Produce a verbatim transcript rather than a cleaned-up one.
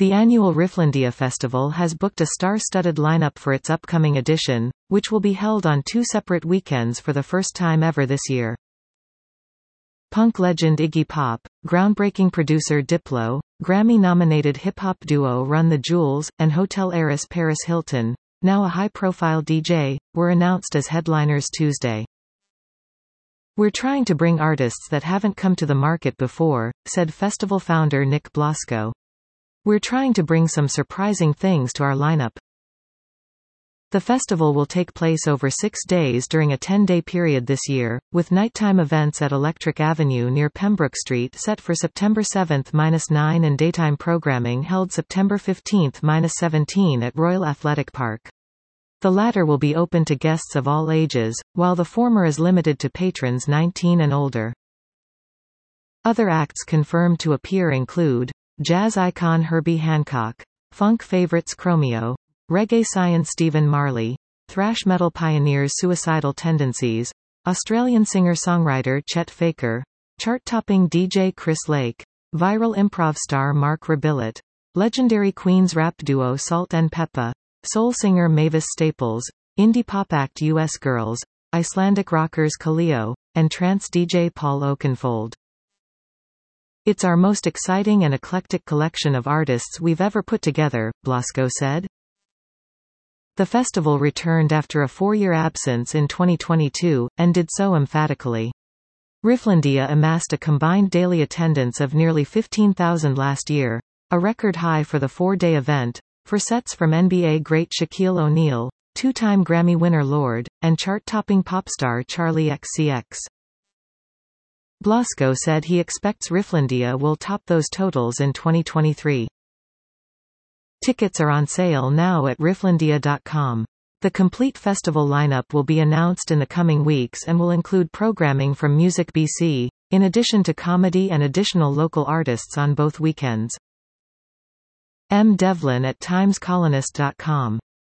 The annual Rifflandia Festival has booked a star-studded lineup for its upcoming edition, which will be held on two separate weekends for the first time ever this year. Punk legend Iggy Pop, groundbreaking producer Diplo, Grammy-nominated hip-hop duo Run the Jewels, and hotel heiress Paris Hilton, now a high-profile D J, were announced as headliners Tuesday. "We're trying to bring artists that haven't come to the market before," said festival founder Nick Blasco. "We're trying to bring some surprising things to our lineup." The festival will take place over six days during a ten-day period this year, with nighttime events at Electric Avenue near Pembroke Street set for September seventh to nine and daytime programming held September fifteenth to seventeen at Royal Athletic Park. The latter will be open to guests of all ages, while the former is limited to patrons nineteen and older. Other acts confirmed to appear include jazz icon Herbie Hancock, funk favorites Chromeo, reggae science Stephen Marley, thrash metal pioneers Suicidal Tendencies, Australian singer-songwriter Chet Faker, chart-topping D J Chris Lake, viral improv star Mark Rebillet, legendary Queens rap duo Salt and Peppa, soul singer Mavis Staples, indie pop act U S Girls, Icelandic rockers Kaleo, and trance D J Paul Oakenfold. "It's our most exciting and eclectic collection of artists we've ever put together," Blasco said. The festival returned after a four-year absence in twenty twenty-two, and did so emphatically. Rifflandia amassed a combined daily attendance of nearly fifteen thousand last year, a record high for the four-day event, for sets from N B A great Shaquille O'Neal, two-time Grammy winner Lorde, and chart-topping pop star Charli X C X. Blasco said he expects Rifflandia will top those totals in twenty twenty-three. Tickets are on sale now at rifflandia dot com. The complete festival lineup will be announced in the coming weeks and will include programming from Music B C, in addition to comedy and additional local artists on both weekends. M. Devlin at times colonist dot com